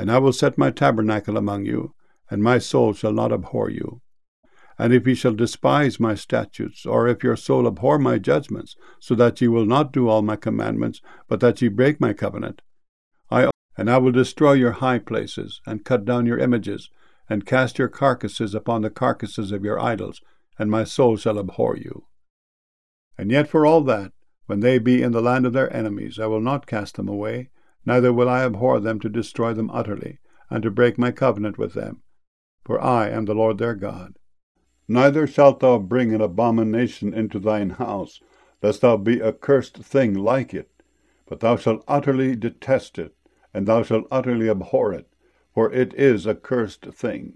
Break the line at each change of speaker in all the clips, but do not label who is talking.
And I will set my tabernacle among you, and my soul shall not abhor you. And if ye shall despise my statutes, or if your soul abhor my judgments, so that ye will not do all my commandments, but that ye break my covenant, I will destroy your high places, and cut down your images, and cast your carcasses upon the carcasses of your idols, and my soul shall abhor you. And yet for all that, when they be in the land of their enemies, I will not cast them away, neither will I abhor them to destroy them utterly, and to break my covenant with them. For I am the Lord their God. Neither shalt thou bring an abomination into thine house, lest thou be a cursed thing like it, but thou shalt utterly detest it, and thou shalt utterly abhor it, for it is a cursed thing.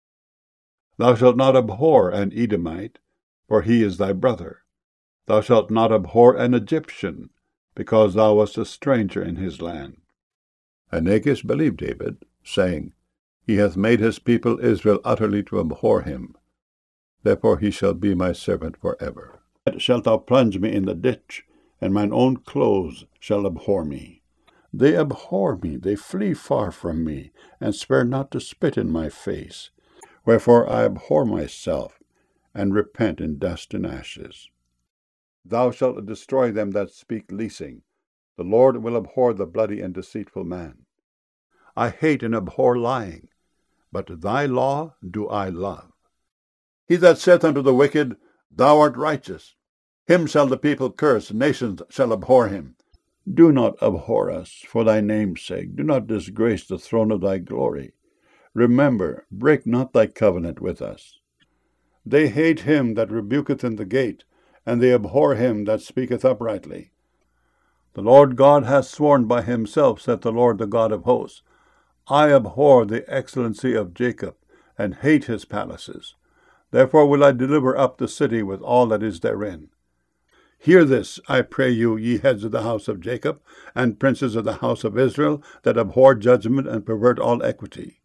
Thou shalt not abhor an Edomite, for he is thy brother. Thou shalt not abhor an Egyptian, because thou wast a stranger in his land. And Achish believed David, saying, He hath made his people Israel utterly to abhor him. Therefore he shall be my servant for ever. Yet shalt thou plunge me in the ditch, and mine own clothes shall abhor me. They abhor me, they flee far from me, and spare not to spit in my face. Wherefore I abhor myself, and repent in dust and ashes. Thou shalt destroy them that speak leasing. The Lord will abhor the bloody and deceitful man. I hate and abhor lying, but thy law do I love. He that saith unto the wicked, Thou art righteous, him shall the people curse, nations shall abhor him. Do not abhor us for thy name's sake. Do not disgrace the throne of thy glory. Remember, break not thy covenant with us. They hate him that rebuketh in the gate, and they abhor him that speaketh uprightly. The Lord God hath sworn by himself, saith the Lord, the God of hosts, I abhor the excellency of Jacob, and hate his palaces. Therefore will I deliver up the city with all that is therein. Hear this, I pray you, ye heads of the house of Jacob, and princes of the house of Israel, that abhor judgment and pervert all equity.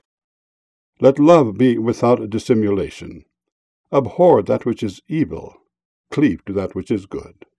Let love be without dissimulation. Abhor that which is evil, cleave to that which is good.